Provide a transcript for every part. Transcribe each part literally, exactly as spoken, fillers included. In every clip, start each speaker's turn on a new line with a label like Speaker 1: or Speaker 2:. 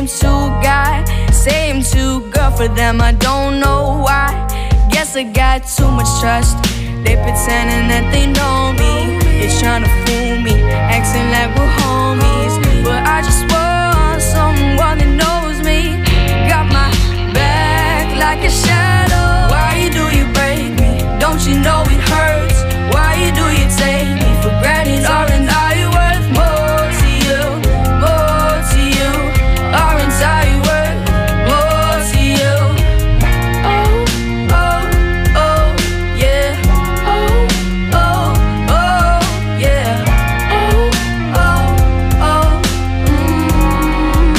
Speaker 1: I'm too guy, say I'm too girl for them, I don't know why. Guess I got too much trust. They pretending that they know me, they're trying to fool me, acting like we're homies. But I just want someone that knows me, got my back like a shadow. Why do you break me? Don't you know it hurts? Why do you take me for granted? Aren't I worth more to you? More to you? Aren't I worth more to you? Oh, oh, oh, yeah. Oh, oh, oh, yeah. Oh, oh, oh, mm.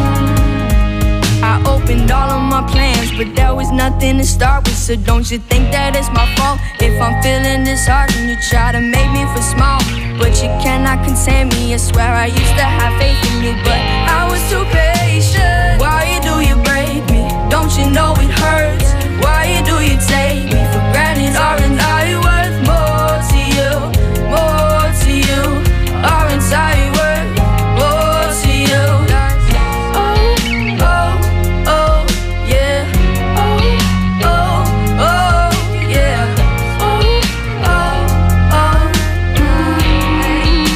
Speaker 1: I opened all of my plans, but there was nothing to start with. So don't you think that it's my fault if I'm feeling disheartened? You try to make me feel small, but you cannot contain me. I swear I used to have faith in you, but I was too patient. Why do you break me? Don't you know it hurts? Why do you take me for granted? Aren't I worth more to you? More to you? Aren't I worth more to you? Oh, oh, oh, yeah. Oh, oh, oh, yeah. Oh, oh, oh, mm.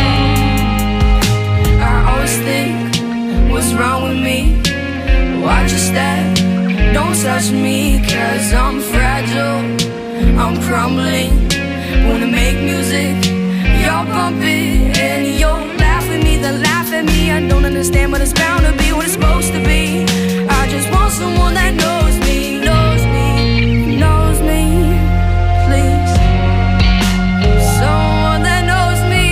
Speaker 1: I always think, what's wrong with me? Watch your step, don't touch me, cause I'm fragile, I'm crumbling. Wanna make music, y'all bump it, and you'll laugh at me, then laugh at me. I don't understand, but it's bound to be what it's supposed to be. I just want someone that knows me, knows me, knows me, please. Someone that knows me.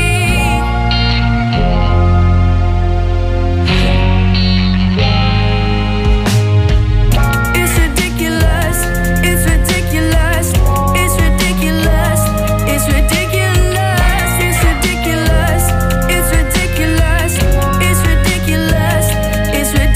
Speaker 1: It's ridiculous, it's ridiculous, it's ridiculous, it's ridiculous, it's ridiculous, it's ridiculous, it's ridiculous, it's ridiculous.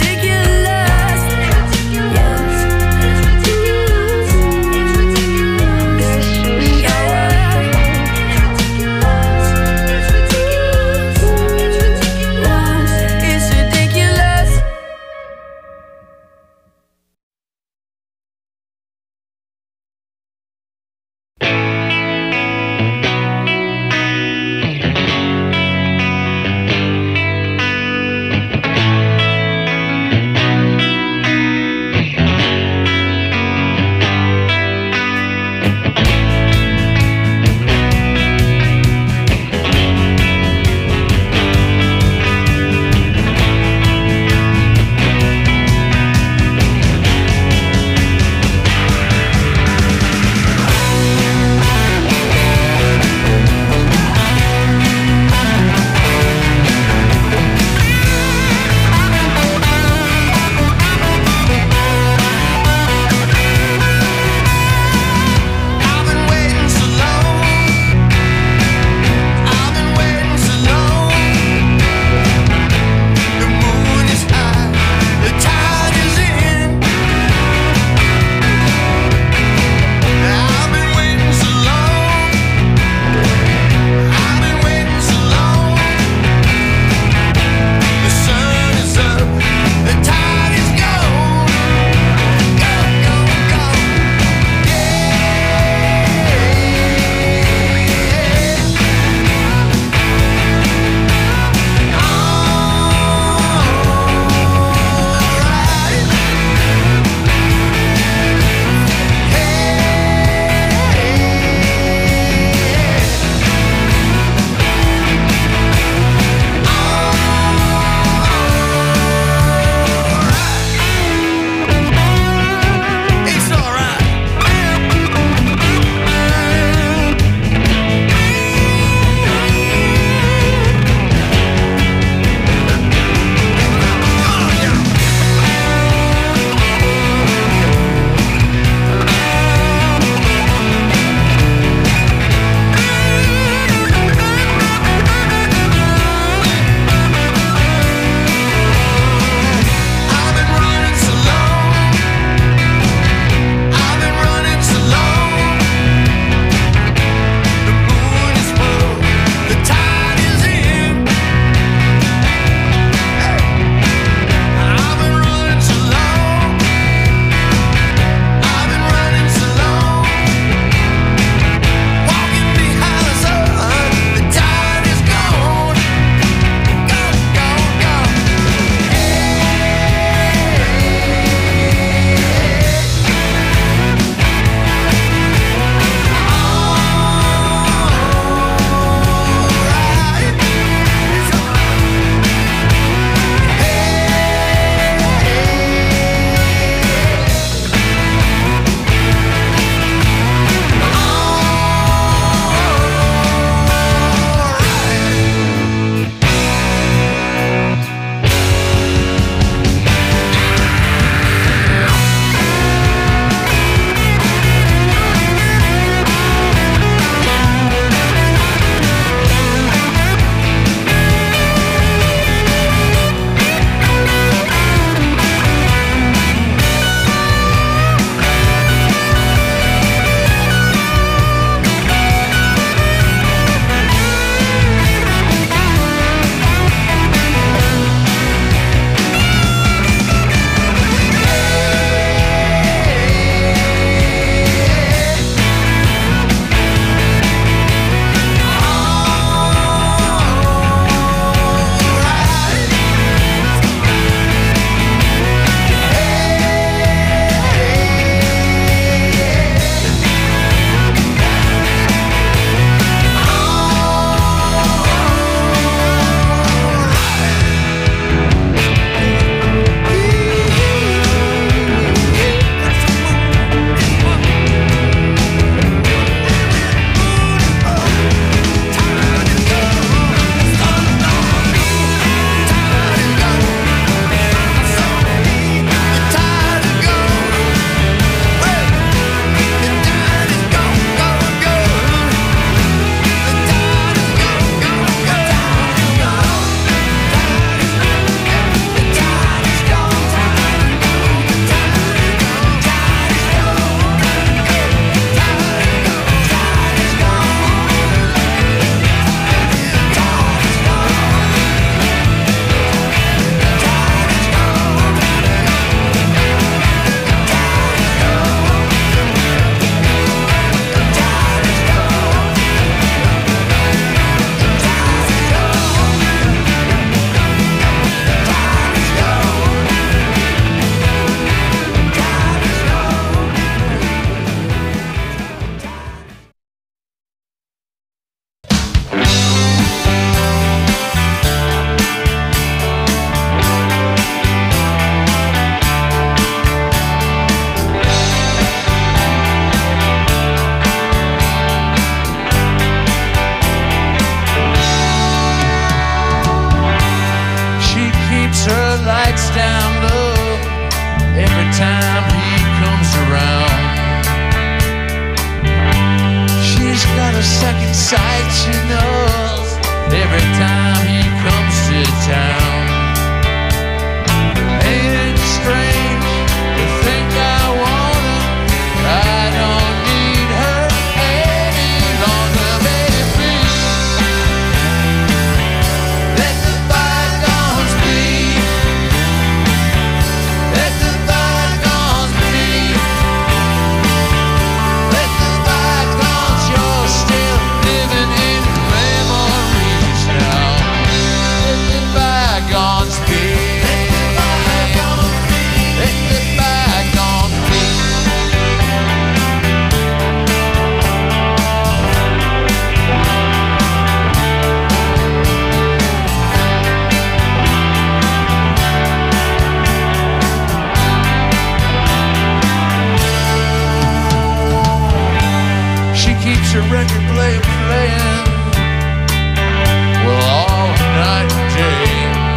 Speaker 2: your record player playing, well, all night and day.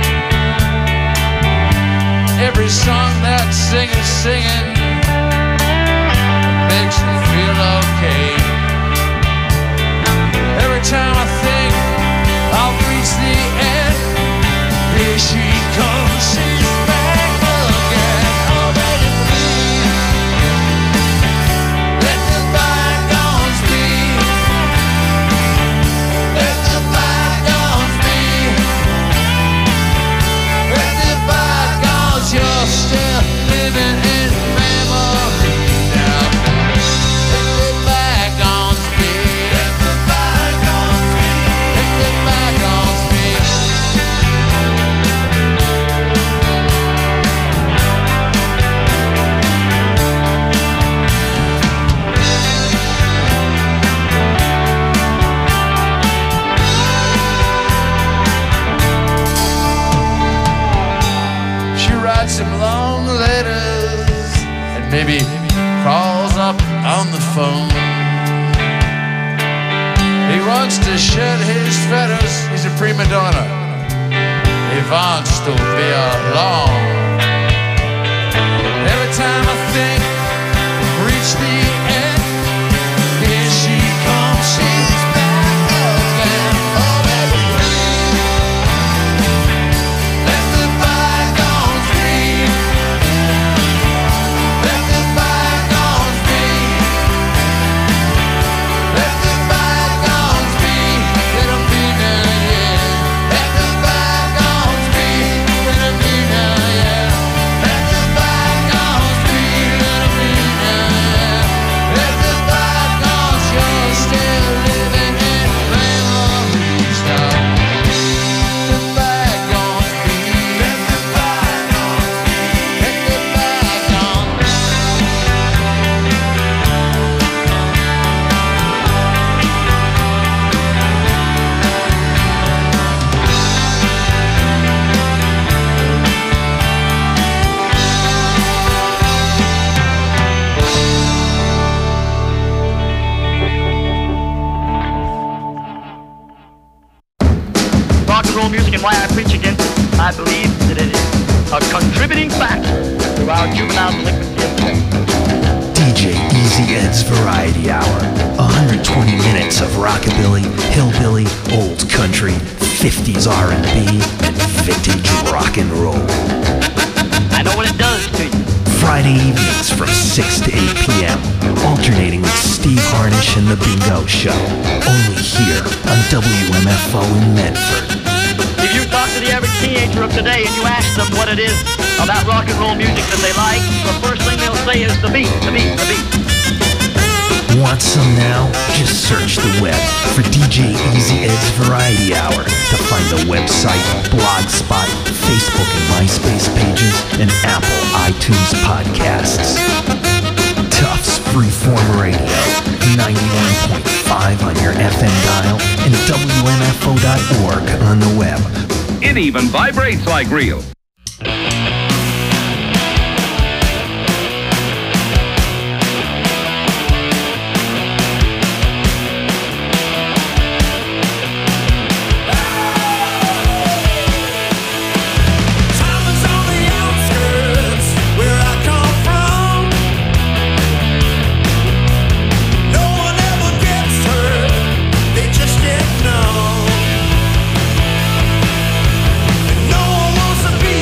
Speaker 2: Every song that singer's singing makes me feel okay. Every time I think I'll reach the end, here she comes, she's back again. Oh, baby, please, let the bygones be. Let the bygones be. Let the bygones, you're still living in memory now. Let the bygones be. Let the bygones be. Let the bygones be. She writes him long letters and maybe calls up on the phone. He wants to shed his feathers, he's a prima donna. He wants to be alone. Every time I think reach the end, here she comes, she's back again. Oh, baby, please, let the bygones be. Let the bygones be. Let the bygones be. Let them be now, yeah. Let the bygones be. Let them be now, yeah. Let the bygones be. Let them be now, yeah. Let the bygones, you're still living in memories now. Let the bygones be. Let the bygones be. Let the bygones be.
Speaker 3: Rock and roll music and why I preach against it. I believe that it is a contributing factor to our juvenile delinquency epidemic.
Speaker 4: D J Easy Ed's Variety Hour. one hundred twenty minutes of rockabilly, hillbilly, old country, fifties R and B, and vintage rock and roll.
Speaker 3: I know what it does to you.
Speaker 4: Friday evenings from six to eight p.m. Alternating with Steve Harnish and The Bingo Show. Only here on W M F O in Medford.
Speaker 3: If you talk to the average teenager of today and you ask them what it is about rock and roll music that they like, the first thing they'll say is the beat, the beat, the beat.
Speaker 4: Want some now? Just search the web for D J Easy Ed's Variety Hour to find the website, Blogspot, Facebook and MySpace pages, and Apple iTunes podcasts. Tufts Freeform Radio, ninety-one point five on your F M dial, and W M F O dot org on the web.
Speaker 5: It even vibrates like real.
Speaker 2: No one wants to be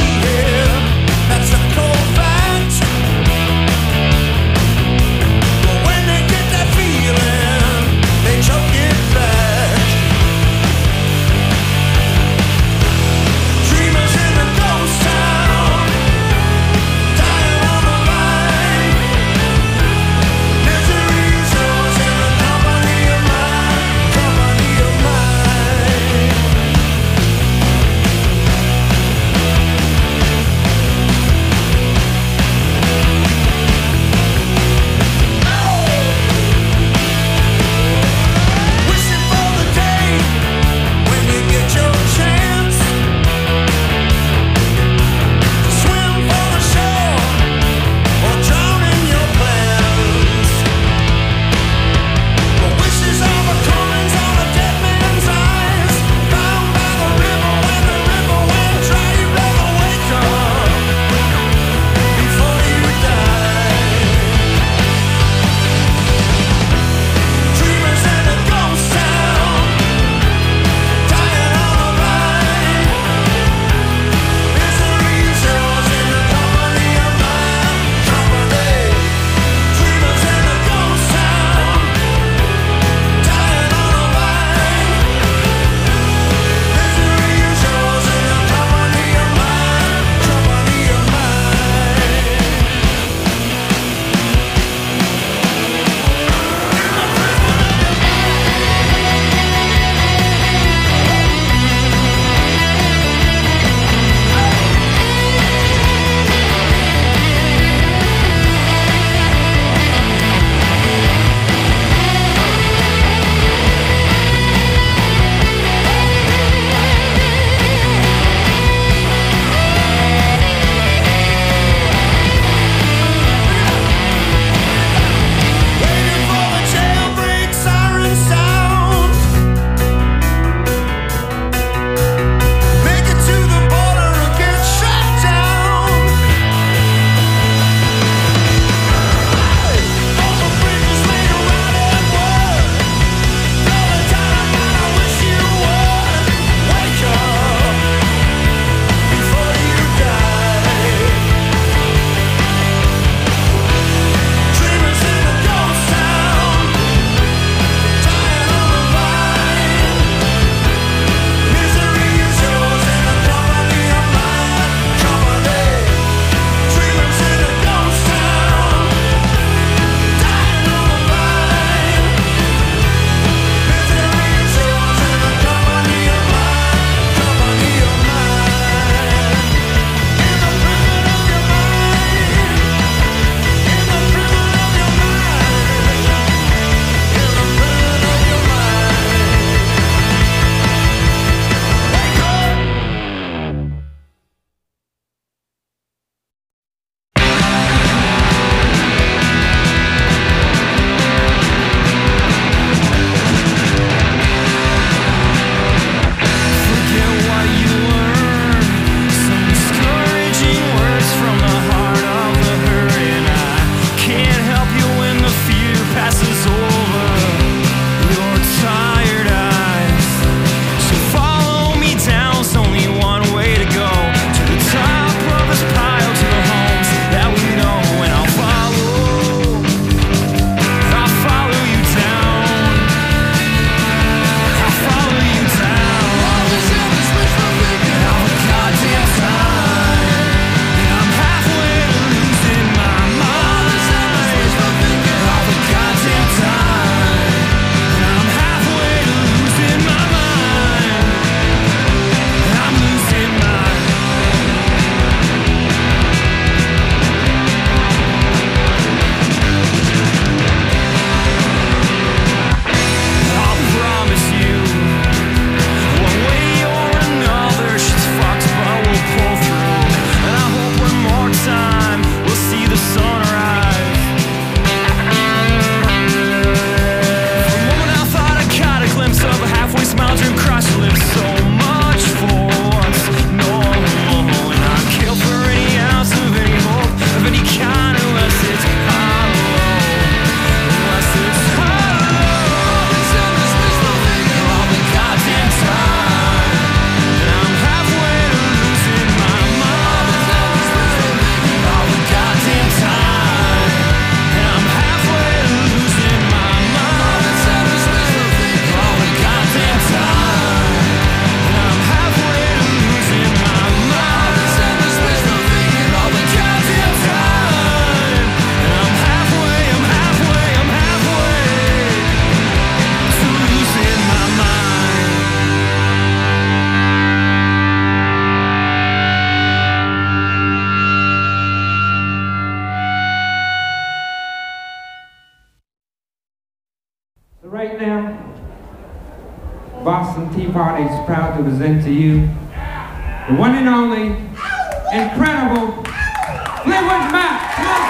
Speaker 6: now, Boston Tea Party is proud to present to you the one and only, incredible Fleetwood Mac.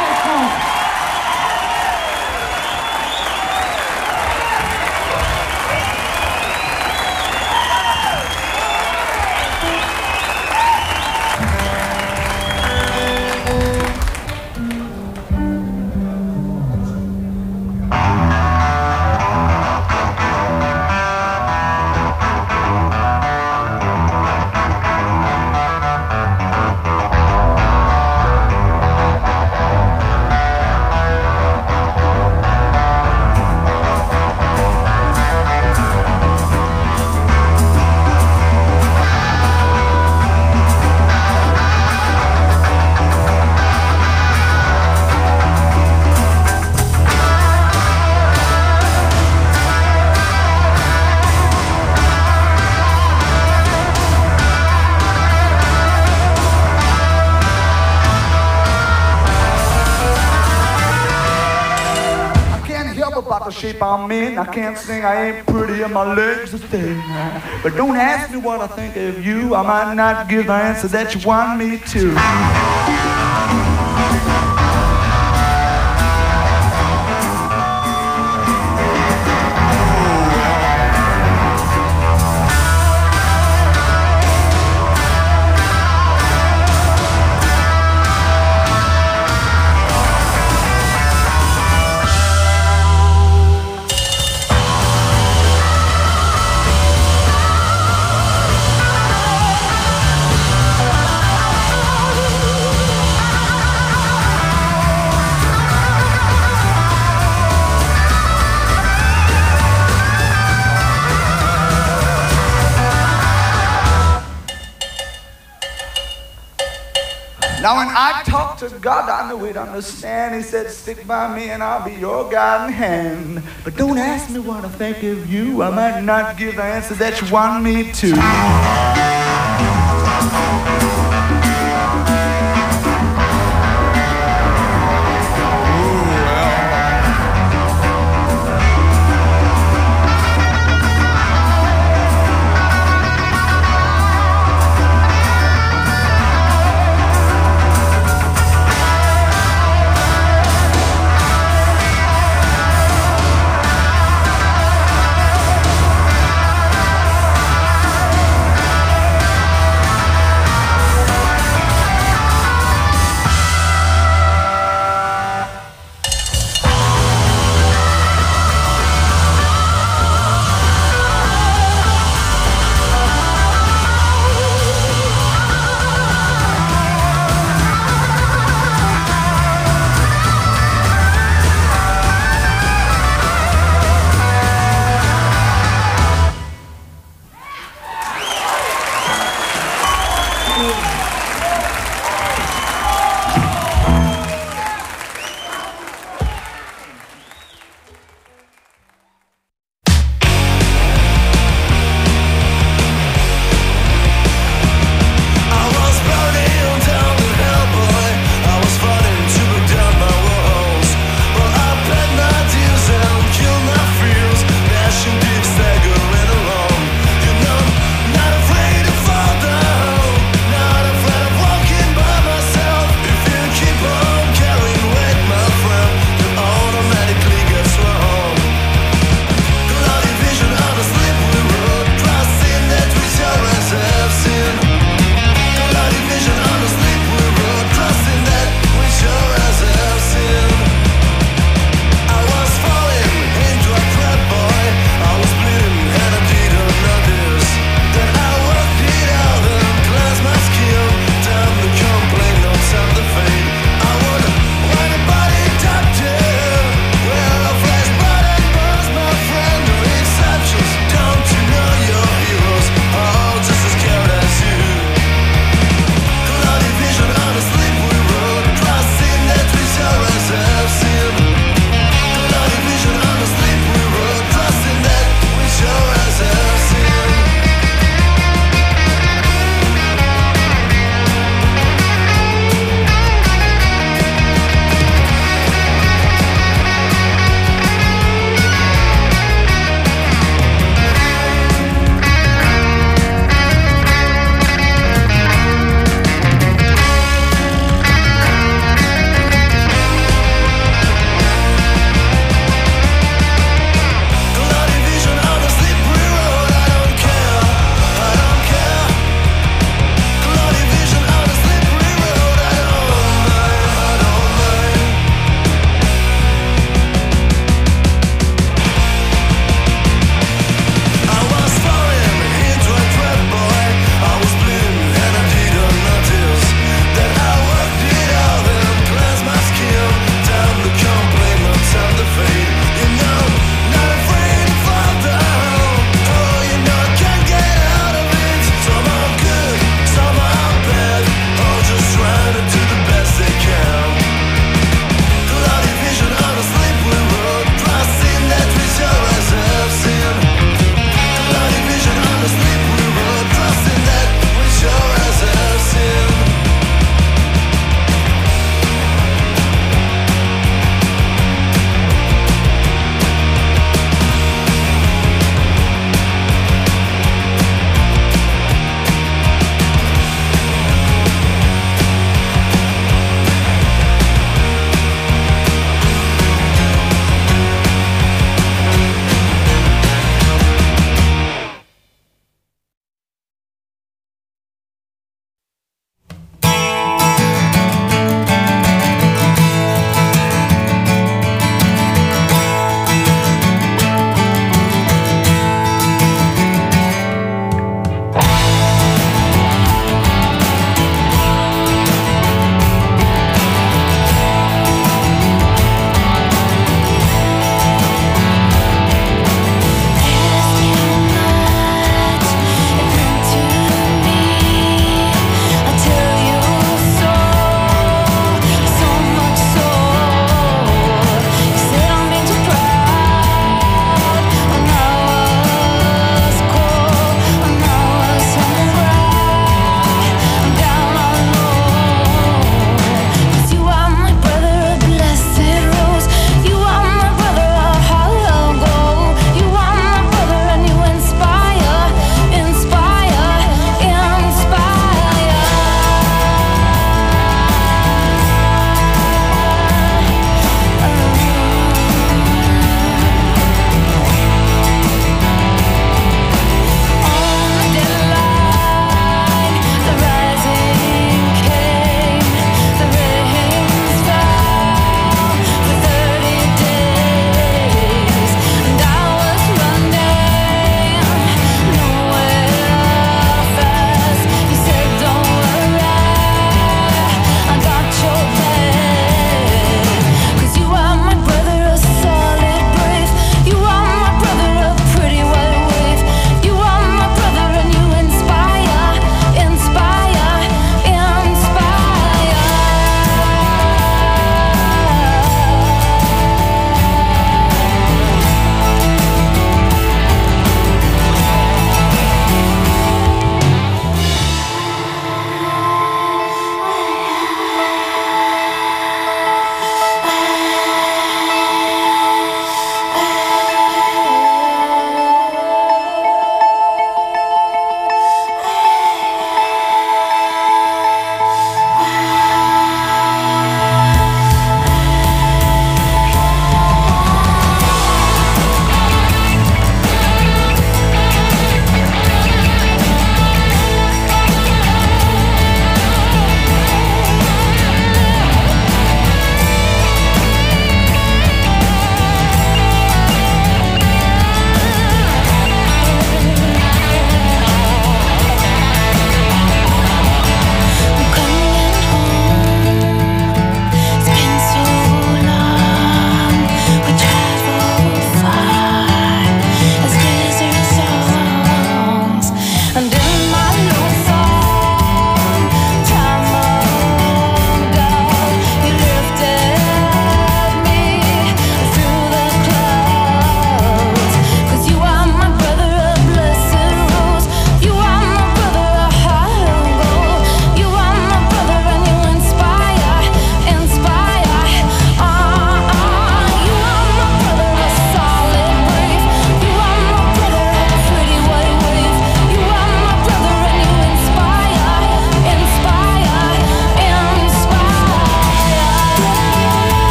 Speaker 7: The shape I'm in, I can't sing, I ain't pretty, and my legs are thin. But don't ask me what I think of you, I might not give the answer that you want me to. Now when I talked to God, I knew he'd understand. He said, stick by me and I'll be your guiding hand. But don't ask me what I think of you, I might not give the answer that you want me to.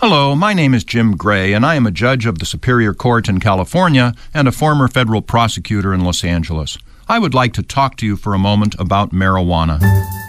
Speaker 8: Hello, my name is Jim Gray, and I am a judge of the Superior Court in California and a former federal prosecutor in Los Angeles. I would like to talk to you for a moment about marijuana.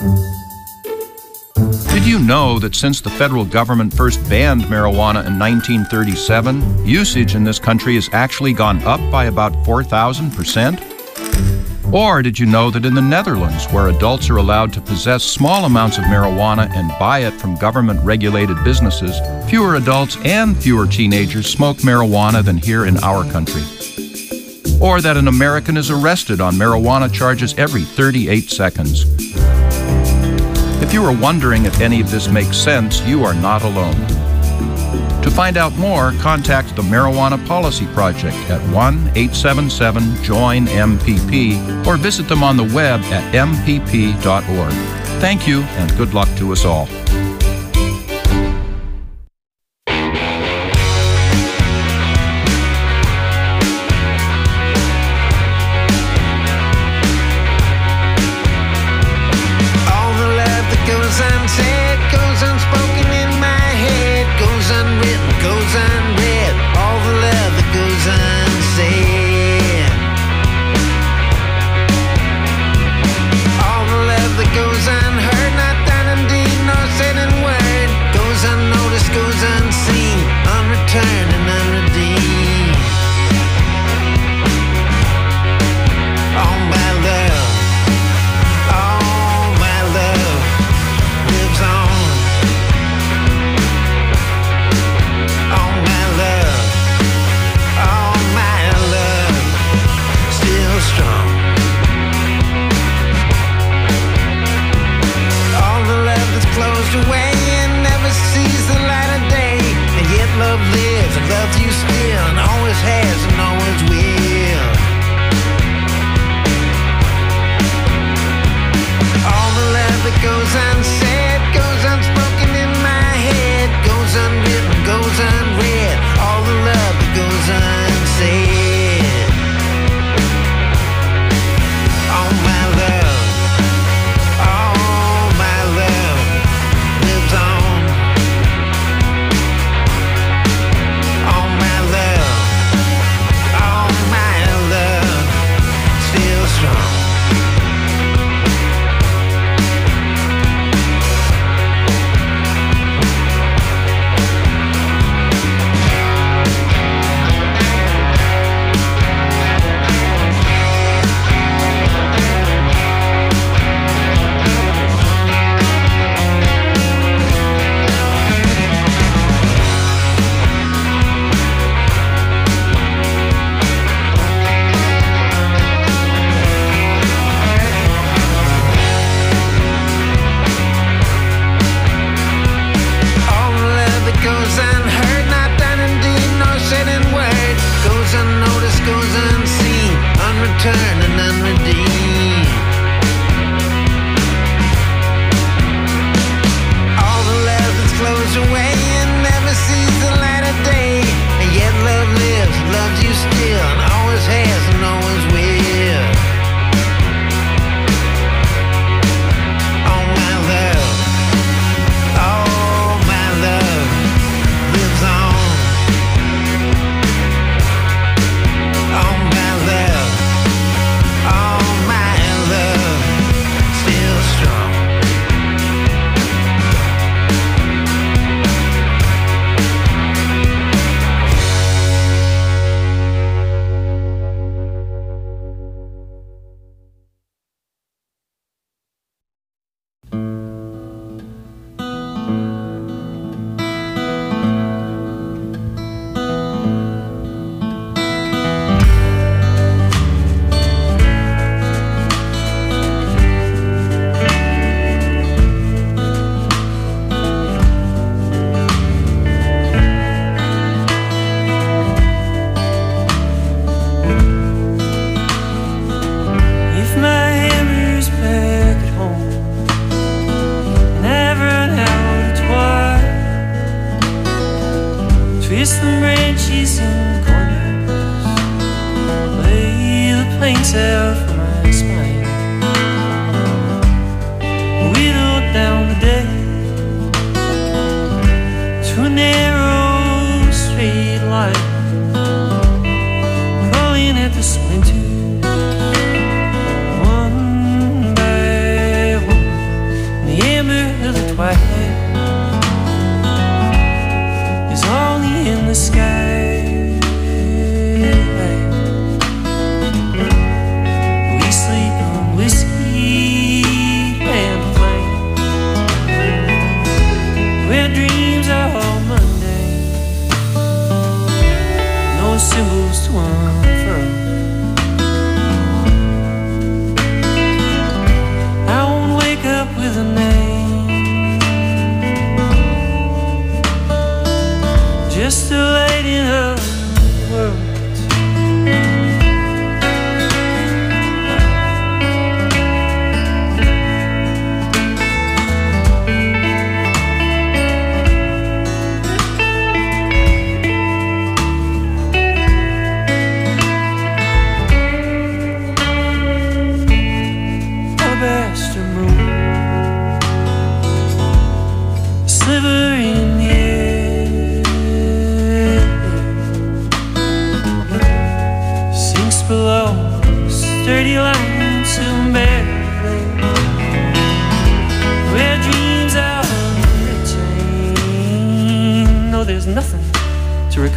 Speaker 8: Did you know that since the federal government first banned marijuana in nineteen thirty-seven, usage in this country has actually gone up by about four thousand percent? Or did you know that in the Netherlands, where adults are allowed to possess small amounts of marijuana and buy it from government-regulated businesses, fewer adults and fewer teenagers smoke marijuana than here in our country? Or that an American is arrested on marijuana charges every thirty-eight seconds? If you are wondering if any of this makes sense, you are not alone. To find out more, contact the Marijuana Policy Project at one eight seven seven join M P P or visit them on the web at m p p dot org. Thank you, and good luck to us all.
Speaker 2: Lives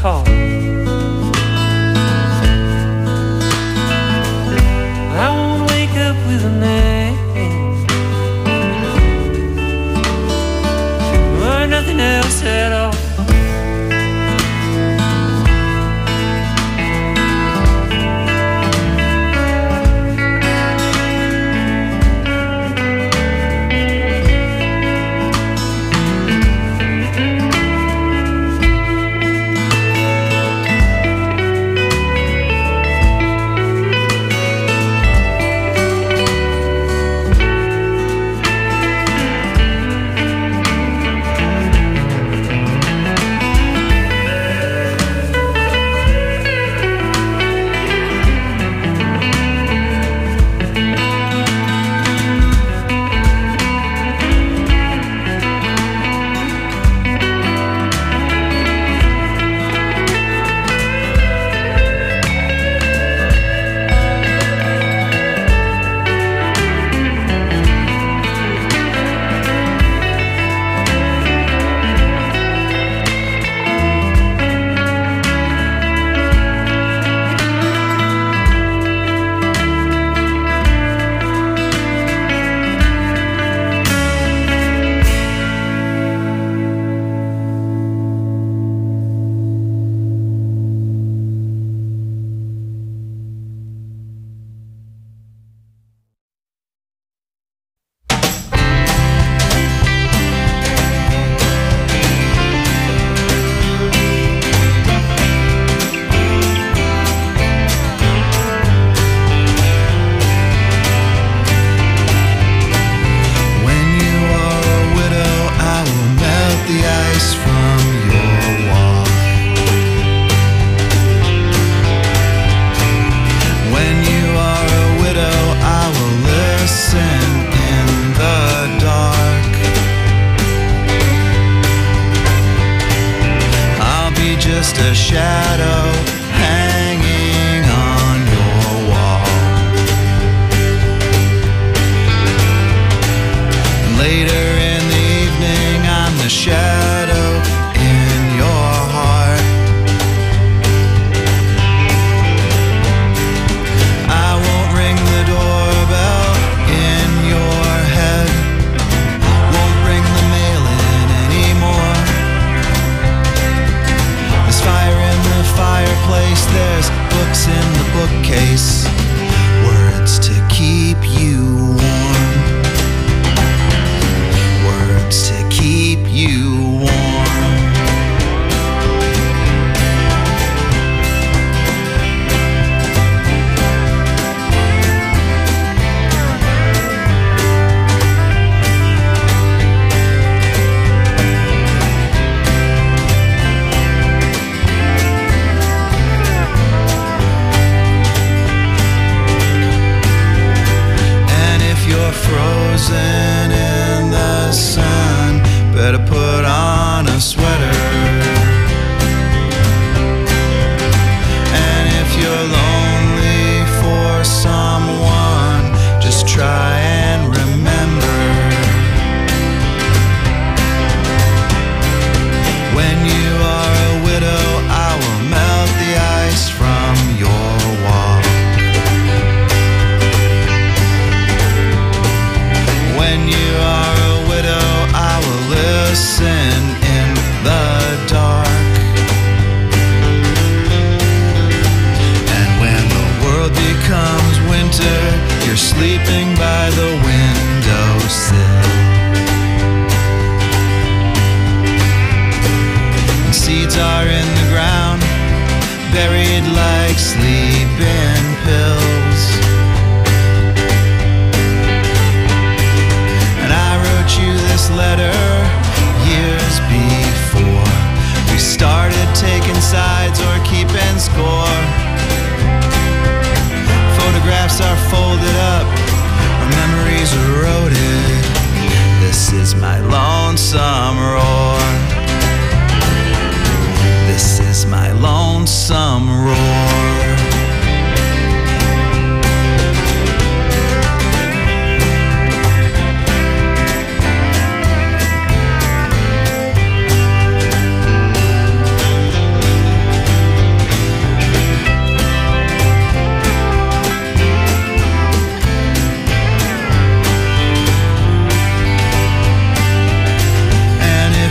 Speaker 9: call. I won't wake up with a name or nothing else at all.
Speaker 10: Words to keep you warm.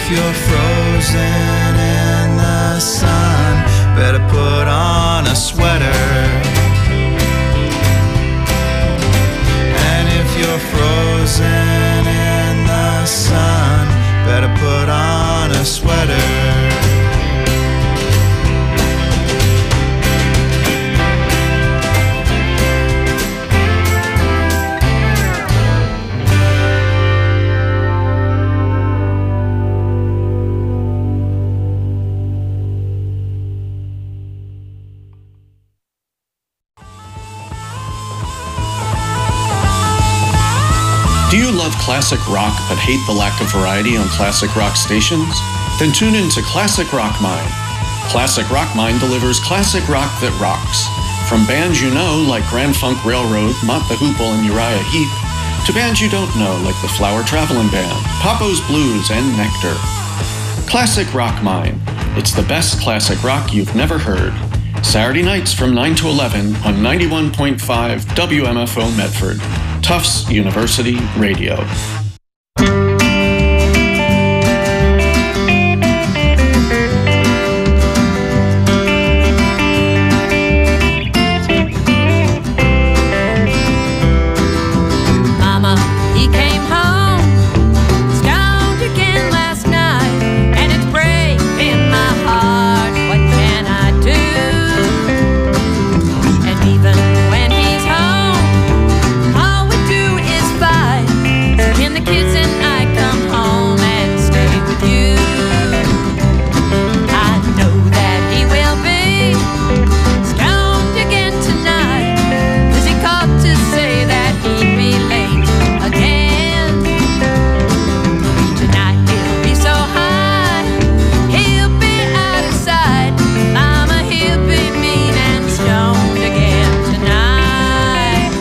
Speaker 10: you're frozen in the sun, better put on a sweater. And if you're frozen in the sun, better put on a sweater.
Speaker 11: Do you love classic rock but hate the lack of variety on classic rock stations? Then tune in to Classic Rock Mine. Classic Rock Mine delivers classic rock that rocks. From bands you know like Grand Funk Railroad, Mott the Hoople, and Uriah Heep, to bands you don't know like the Flower Traveling Band, Papo's Blues, and Nectar. Classic Rock Mine. It's the best classic rock you've never heard. Saturday nights from nine to eleven on ninety-one point five W M F O Medford. Tufts University Radio.
Speaker 12: Mama, he came home, stoned again last night, and it's breaking my heart. What can I do? And even when he's home, all we do is fight. Can the kids and I come home and stay with you? I know that he will be stoned again tonight, 'cause he called to say that he'd be late again. Tonight he'll be so high, he'll be out of sight. Mama, he'll be mean and stoned again tonight.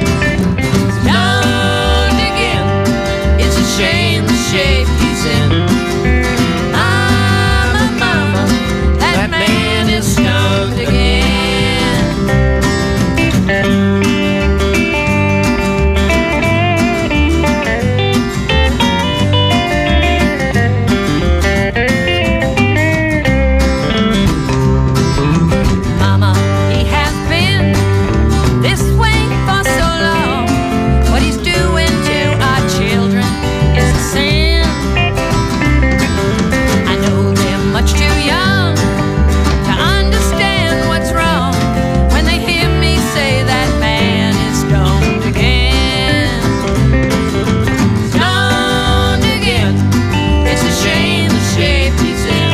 Speaker 12: Stoned again, it's a shame the shape he's in. Mama, mama, that man is stoned again. Mama, he has been this way for so long. What he's doing to our children is a sin. I know they're much too young to understand what's wrong when they hear me say that man is stoned again. Stoned again, it's a shame the shape he's in.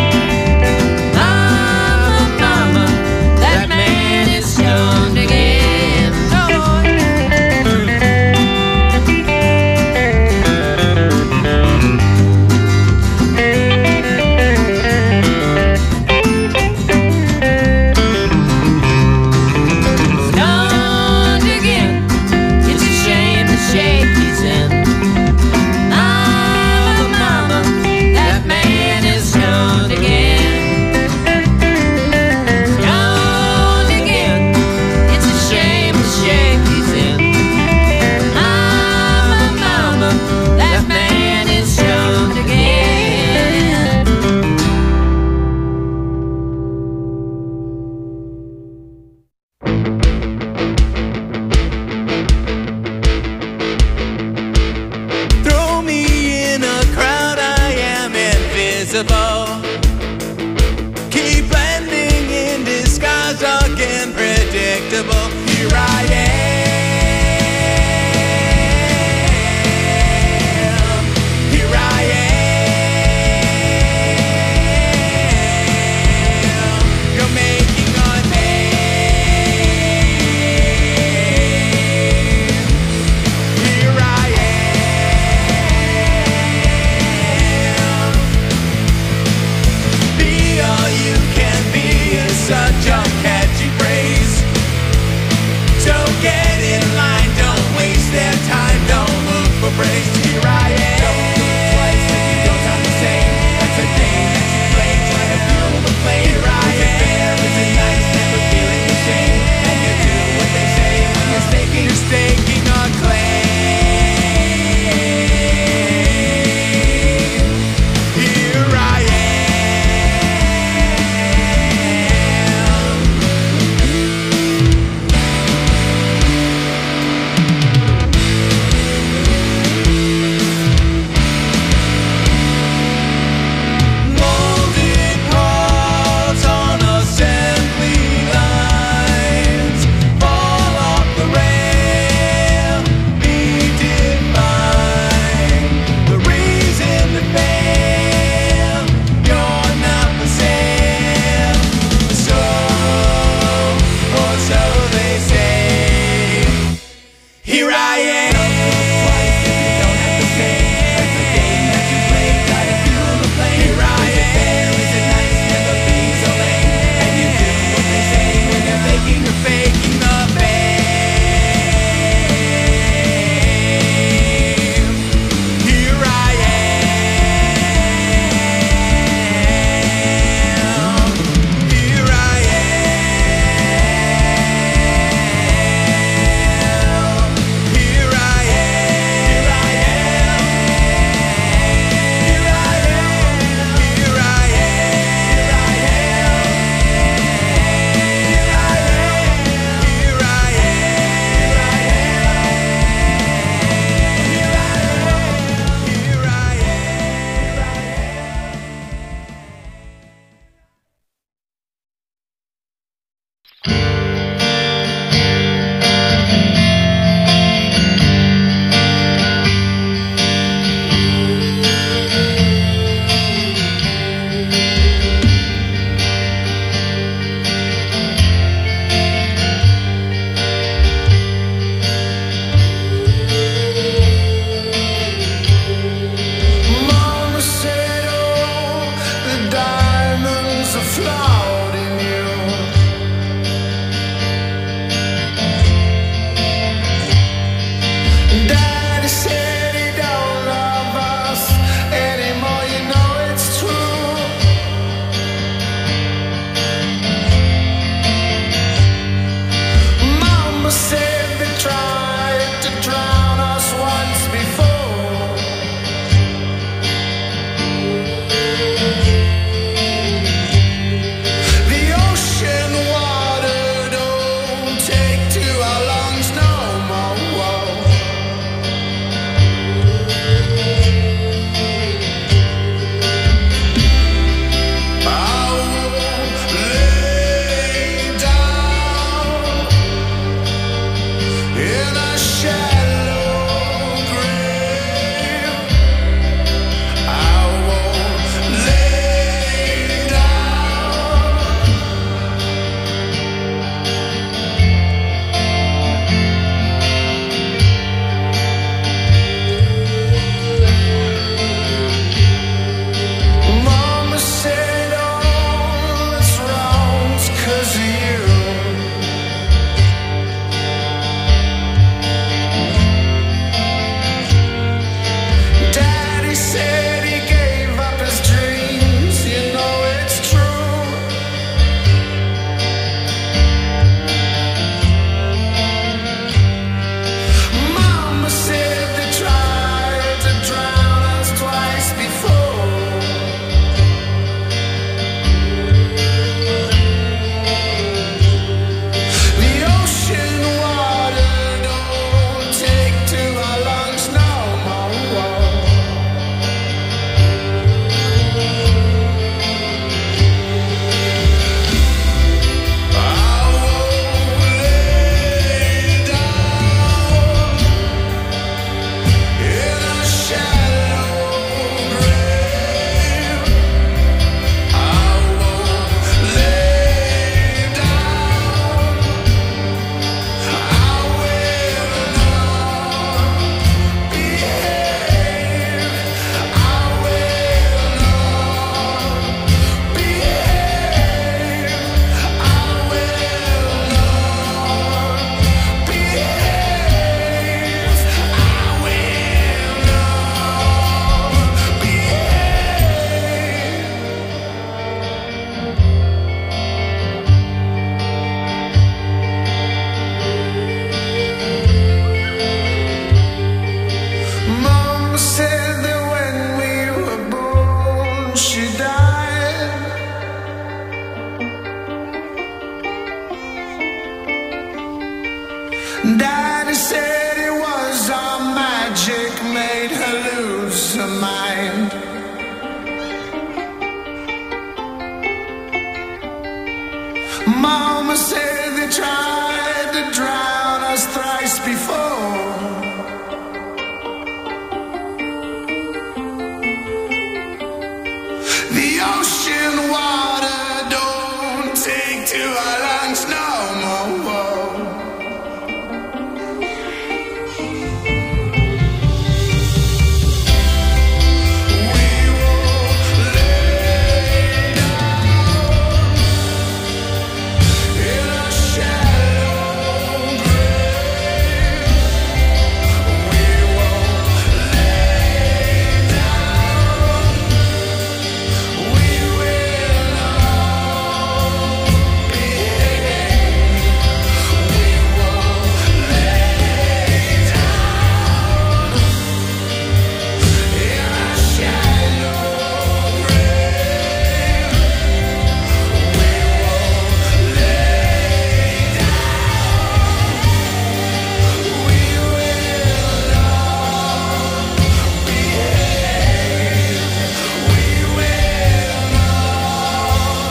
Speaker 12: Mama, mama, that man is stoned again. Lord. Stoned again, it's a shame the shape he's in. Mama, mama, that man is stoned again. Stoned again, it's a shame the shape he's in. Mama, mama, that man is stoned again.
Speaker 10: Throw me in a crowd, I am invisible. Keep blending in disguise, dark and predictable. Here I am. Here I am. You're making a name. Here I am. Be all you can be is such a catchy phrase. So lose her mind. Mama said they tried to drown us thrice before. The ocean water don't take to our lungs no more. We will lay down in a shallow grave. We will lay down. We will all behave. We will lay down in a shallow grave. We will lay down. We will all behave. We will all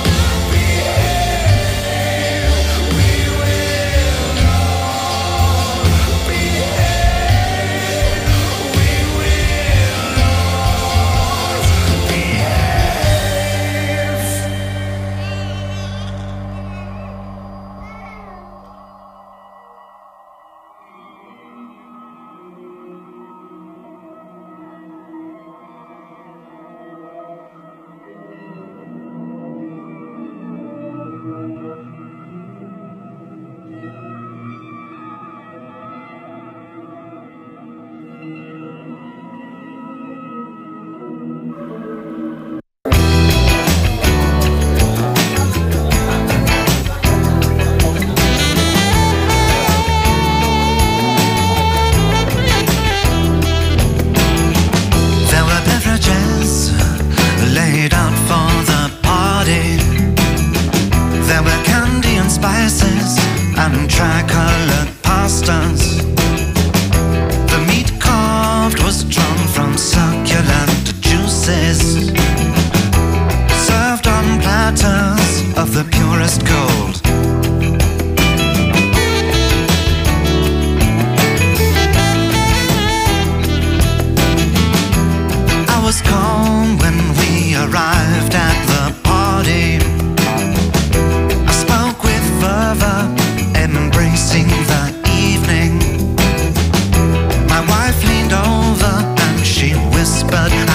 Speaker 10: behave. We will all behave. We will all behave. There were beverages laid out for the party. There were candy and spices and tricolored pastas. The meat carved was drawn from succulent juices, served on platters of the purest gold. I was calm when we arrived at the party. I spoke with fervor, embracing the evening. My wife leaned over and she whispered